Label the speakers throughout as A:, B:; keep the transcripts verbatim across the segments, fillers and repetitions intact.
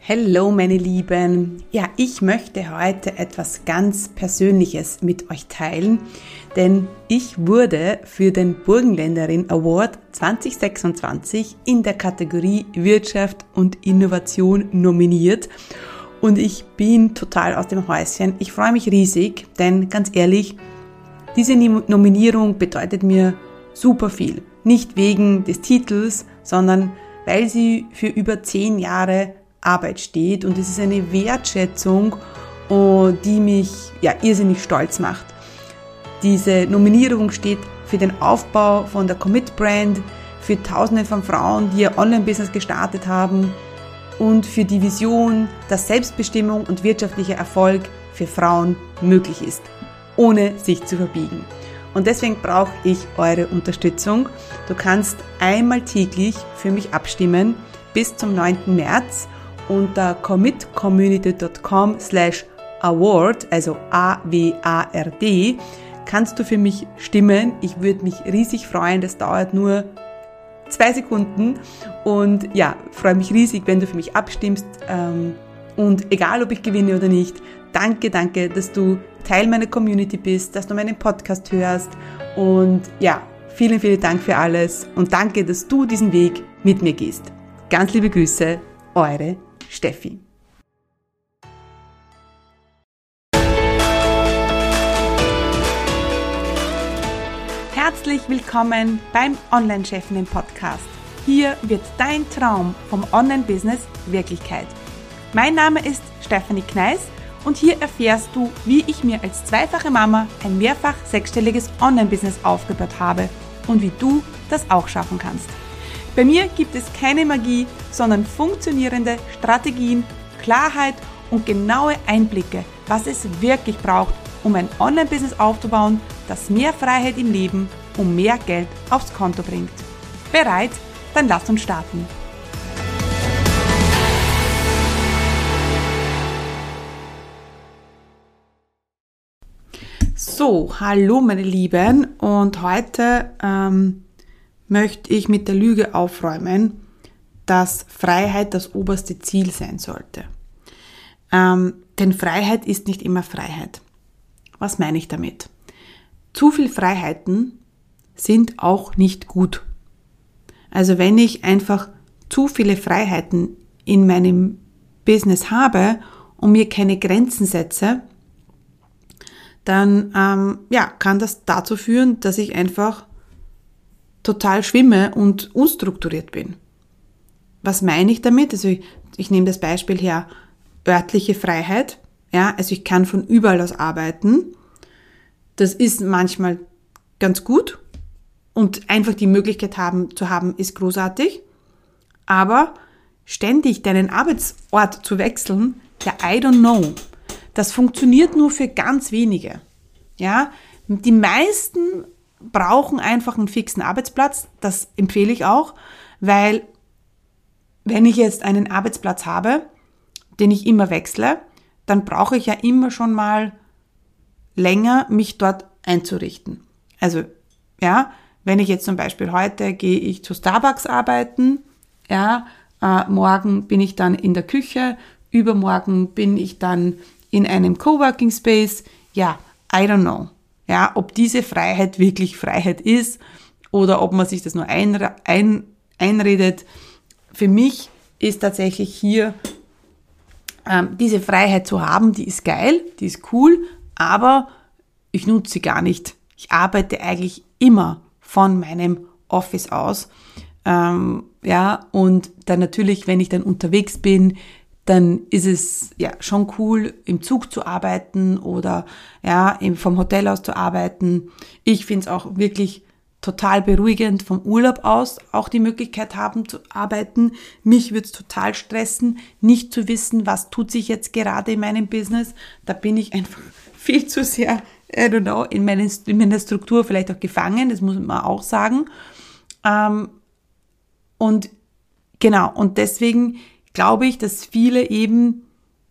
A: Hallo meine Lieben, ja, ich möchte heute etwas ganz Persönliches mit euch teilen, denn ich wurde für den Burgenländerin Award zwanzig sechsundzwanzig in der Kategorie Wirtschaft und Innovation nominiert und ich bin total aus dem Häuschen. Ich freue mich riesig, denn ganz ehrlich, diese Nominierung bedeutet mir super viel. Nicht wegen des Titels, sondern weil sie für über zehn Jahre Arbeit steht und es ist eine Wertschätzung, die mich ja irrsinnig stolz macht. Diese Nominierung steht für den Aufbau von der Commit Brand, für Tausende von Frauen, die ihr Online-Business gestartet haben und für die Vision, dass Selbstbestimmung und wirtschaftlicher Erfolg für Frauen möglich ist, ohne sich zu verbiegen. Und deswegen brauche ich eure Unterstützung. Du kannst einmal täglich für mich abstimmen bis zum neunten März unter commitcommunity.com slash award, also A W A R D, kannst du für mich stimmen. Ich würde mich riesig freuen. Das dauert nur zwei Sekunden und ja, freue mich riesig, wenn du für mich abstimmst. Und egal, ob ich gewinne oder nicht, danke, danke, dass du Teil meiner Community bist, dass du meinen Podcast hörst und ja, vielen, vielen Dank für alles und danke, dass du diesen Weg mit mir gehst. Ganz liebe Grüße, eure Steffi. Herzlich willkommen beim Online-Chefinnen-Podcast. Hier wird dein Traum vom Online-Business Wirklichkeit. Mein Name ist Stefanie Kneis und hier erfährst du, wie ich mir als zweifache Mama ein mehrfach sechsstelliges Online-Business aufgebaut habe und wie du das auch schaffen kannst. Bei mir gibt es keine Magie, sondern funktionierende Strategien, Klarheit und genaue Einblicke, was es wirklich braucht, um ein Online-Business aufzubauen, das mehr Freiheit im Leben und mehr Geld aufs Konto bringt. Bereit? Dann lass uns starten. So, hallo meine Lieben und heute ähm, möchte ich mit der Lüge aufräumen, dass Freiheit das oberste Ziel sein sollte. Ähm, denn Freiheit ist nicht immer Freiheit. Was meine ich damit? Zu viel Freiheiten sind auch nicht gut. Also wenn ich einfach zu viele Freiheiten in meinem Business habe und mir keine Grenzen setze, dann ähm, ja, kann das dazu führen, dass ich einfach total schwimme und unstrukturiert bin. Was meine ich damit? Also ich, ich nehme das Beispiel her, örtliche Freiheit. Ja, also ich kann von überall aus arbeiten. Das ist manchmal ganz gut und einfach die Möglichkeit haben, zu haben, ist großartig. Aber ständig deinen Arbeitsort zu wechseln, ja, I don't know. Das funktioniert nur für ganz wenige. Ja, die meisten brauchen einfach einen fixen Arbeitsplatz. Das empfehle ich auch, weil wenn ich jetzt einen Arbeitsplatz habe, den ich immer wechsle, dann brauche ich ja immer schon mal länger, mich dort einzurichten. Also, ja, wenn ich jetzt zum Beispiel heute gehe ich zu Starbucks arbeiten, ja, äh, morgen bin ich dann in der Küche, übermorgen bin ich dann in einem Coworking Space, ja, I don't know, ja, ob diese Freiheit wirklich Freiheit ist oder ob man sich das nur einre- ein, einredet. Für mich ist tatsächlich hier ähm, diese Freiheit zu haben, die ist geil, die ist cool, aber ich nutze sie gar nicht. Ich arbeite eigentlich immer von meinem Office aus. Ähm, ja, und dann natürlich, wenn ich dann unterwegs bin, dann ist es ja schon cool, im Zug zu arbeiten oder ja, vom Hotel aus zu arbeiten. Ich finde es auch wirklich total beruhigend, vom Urlaub aus auch die Möglichkeit haben zu arbeiten. Mich würde es total stressen, nicht zu wissen, was tut sich jetzt gerade in meinem Business. Da bin ich einfach viel zu sehr, I don't know, in, meinen, in meiner Struktur vielleicht auch gefangen, das muss man auch sagen. Ähm, und genau, und deswegen glaube ich, dass viele eben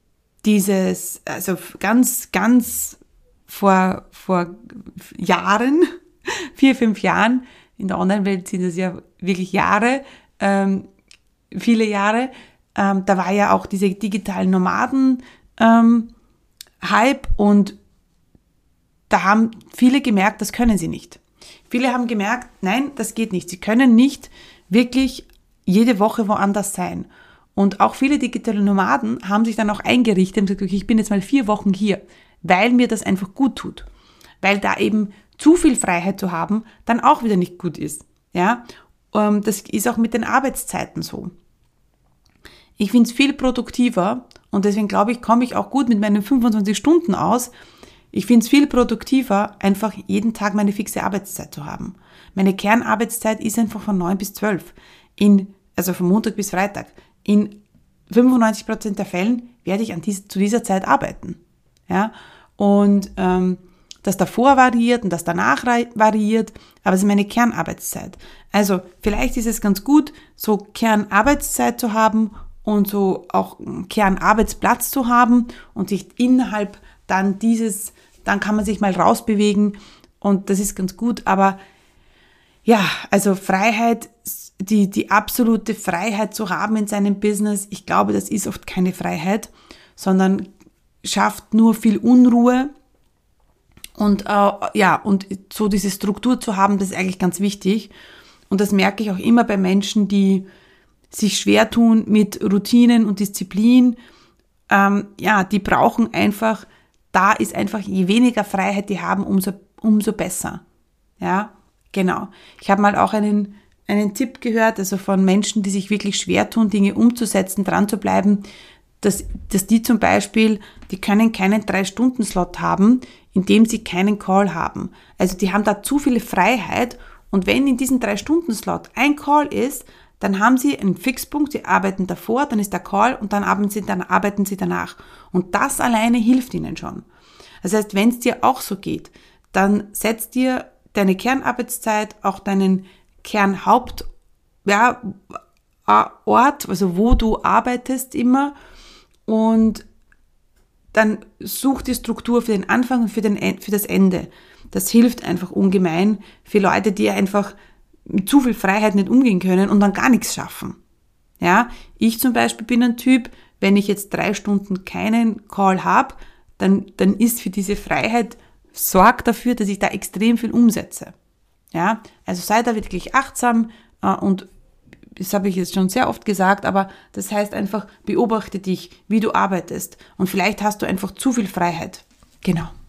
A: dieses, also ganz, ganz vor, vor Jahren, vier, fünf Jahren, in der Online-Welt sind es ja wirklich Jahre, ähm, viele Jahre, ähm, da war ja auch diese digitalen Nomaden ähm, Hype und da haben viele gemerkt, das können sie nicht. Viele haben gemerkt, nein, das geht nicht. Sie können nicht wirklich jede Woche woanders sein. Und auch viele digitale Nomaden haben sich dann auch eingerichtet und gesagt, okay, ich bin jetzt mal vier Wochen hier, weil mir das einfach gut tut. Weil da eben zu viel Freiheit zu haben, dann auch wieder nicht gut ist. Ja, das ist auch mit den Arbeitszeiten so. Ich finde es viel produktiver und deswegen glaube ich, komme ich auch gut mit meinen fünfundzwanzig Stunden aus. Ich finde es viel produktiver, einfach jeden Tag meine fixe Arbeitszeit zu haben. Meine Kernarbeitszeit ist einfach von neun bis zwölf, in, also von Montag bis Freitag. In fünfundneunzig Prozent der Fällen werde ich an dies, zu dieser Zeit arbeiten. Ja? Und ähm, das davor variiert und das danach variiert, aber es ist meine Kernarbeitszeit. Also vielleicht ist es ganz gut, so Kernarbeitszeit zu haben und so auch einen Kernarbeitsplatz zu haben und sich innerhalb dann dieses, dann kann man sich mal rausbewegen und das ist ganz gut, aber ja, also Freiheit, die, die absolute Freiheit zu haben in seinem Business, ich glaube, das ist oft keine Freiheit, sondern schafft nur viel Unruhe und äh, ja, und so diese Struktur zu haben, das ist eigentlich ganz wichtig und das merke ich auch immer bei Menschen, die sich schwer tun mit Routinen und Disziplin, ähm, ja, die brauchen einfach, da ist einfach, je weniger Freiheit die haben, umso, umso besser. Ja, genau. Ich habe mal auch einen, einen Tipp gehört, also von Menschen, die sich wirklich schwer tun, Dinge umzusetzen, dran zu bleiben, dass, dass die zum Beispiel, die können keinen drei-Stunden-Slot haben, in dem sie keinen Call haben. Also die haben da zu viel Freiheit und wenn in diesem drei-Stunden-Slot ein Call ist, dann haben sie einen Fixpunkt, sie arbeiten davor, dann ist der Call und dann arbeiten sie, dann arbeiten sie danach. Und das alleine hilft ihnen schon. Das heißt, wenn es dir auch so geht, dann setz dir deine Kernarbeitszeit, auch deinen Kernhauptort, ja, also wo du arbeitest immer und dann such die Struktur für den Anfang und für, den, für das Ende. Das hilft einfach ungemein für Leute, die einfach mit zu viel Freiheit nicht umgehen können und dann gar nichts schaffen. Ja, ich zum Beispiel bin ein Typ, wenn ich jetzt drei Stunden keinen Call habe, dann, dann ist für diese Freiheit, sorg dafür, dass ich da extrem viel umsetze. Ja, also sei da wirklich achtsam äh, und das habe ich jetzt schon sehr oft gesagt, aber das heißt einfach, beobachte dich, wie du arbeitest und vielleicht hast du einfach zu viel Freiheit. Genau.